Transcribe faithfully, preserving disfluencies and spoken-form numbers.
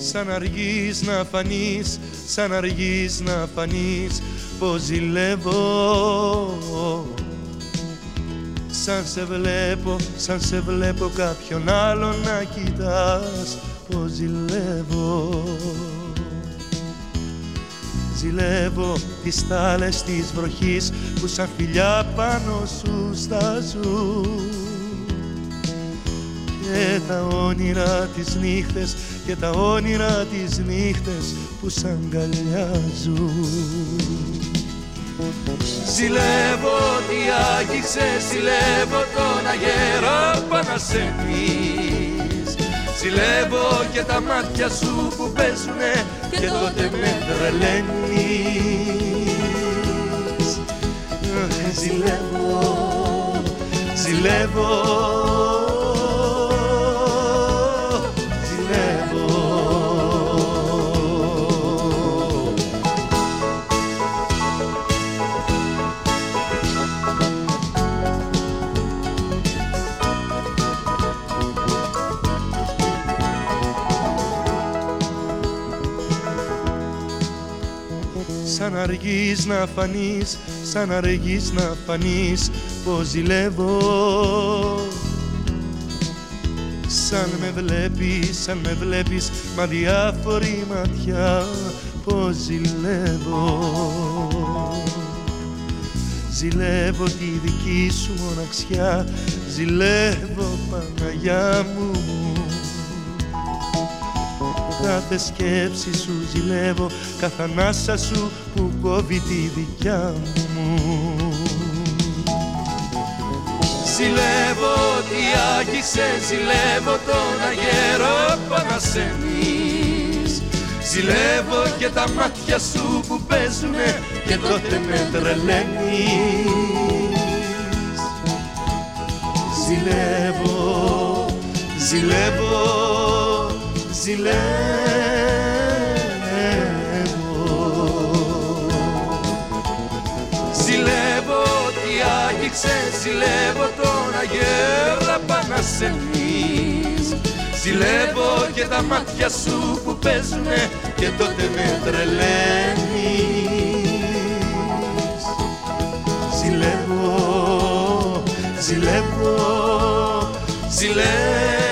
Σαν αργείς να φανείς, σαν αργείς να φανείς, πως ζηλεύω. Σαν σε βλέπω, σαν σε βλέπω κάποιον άλλον να κοιτάς, πως ζηλεύω. Ζηλεύω τις τάλες της βροχής που σαν φιλιά πάνω σου στάζουν, και τα όνειρα τις νύχτες, και τα όνειρα τις νύχτες που σ' αγκαλιάζουν. Ζηλεύω ότι άγγιξες, ζηλεύω τον αγέρα Πανασένης. Ζηλεύω και τα μάτια σου που παίζουνε και τότε με τρελαίνεις. Ζηλεύω, ζηλεύω, σαν αργείς να φανείς, σαν αργείς να φανείς, πως ζηλεύω. Σαν με βλέπεις, σαν με βλέπεις, μα διάφορη ματιά, πως ζηλεύω. Ζηλεύω τη δική σου μοναξιά, ζηλεύω Παναγιά μου. Κάθε σκέψη σου ζηλεύω, κάθε ανάσα σου που κόβει τη δικιά μου. Ζηλεύω ότι άγγιξες, ζηλεύω τον αγέρο Πανασένης. Ζηλεύω και τα μάτια σου που παίζουνε και τότε με τρελαίνεις. Ζηλεύω, ζηλεύω, ζηλεύω. Ζηλεύω ότι άγγιξες, ζηλεύω τον αγέρα Πανασένης. Ζηλεύω και τα μάτια σου που παίζουνε και τότε με τρελαίνεις. Ζηλεύω, ζηλεύω, ζηλεύω.